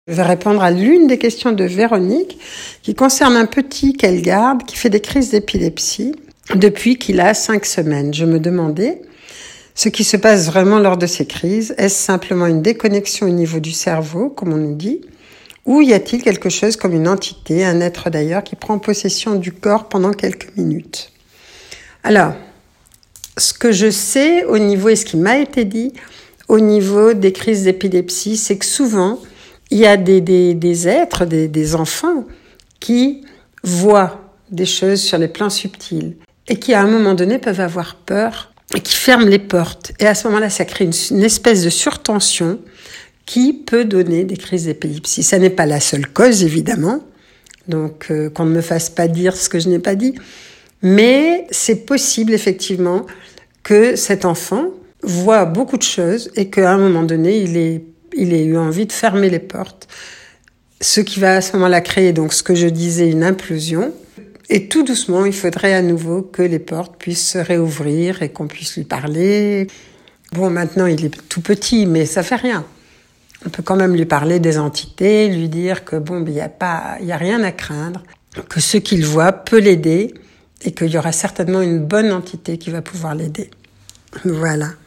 Je vais répondre à l'une des questions de Véronique qui concerne un petit qu'elle garde qui fait des crises d'épilepsie depuis qu'il a 5 semaines. Je me demandais ce qui se passe vraiment lors de ces crises. Est-ce simplement une déconnexion au niveau du cerveau, comme on nous dit, ou y a-t-il quelque chose comme une entité, un être d'ailleurs, qui prend possession du corps pendant quelques minutes? Alors, ce que je sais au niveau, et ce qui m'a été dit au niveau des crises d'épilepsie, c'est que souvent, il y a des êtres, des enfants qui voient des choses sur les plans subtils et qui, à un moment donné, peuvent avoir peur et qui ferment les portes. Et à ce moment-là, ça crée une espèce de surtension qui peut donner des crises d'épilepsie. Ça n'est pas la seule cause, évidemment, donc qu'on ne me fasse pas dire ce que je n'ai pas dit, mais c'est possible, effectivement, que cet enfant voit beaucoup de choses et qu'à un moment donné, il ait eu envie de fermer les portes, ce qui va à ce moment-là créer, donc ce que je disais, une implosion. Et tout doucement, il faudrait à nouveau que les portes puissent se réouvrir et qu'on puisse lui parler. Bon, maintenant, il est tout petit, mais ça fait rien. On peut quand même lui parler des entités, lui dire que bon, il y a rien à craindre, que ce qu'il voit peut l'aider et qu'il y aura certainement une bonne entité qui va pouvoir l'aider. Voilà.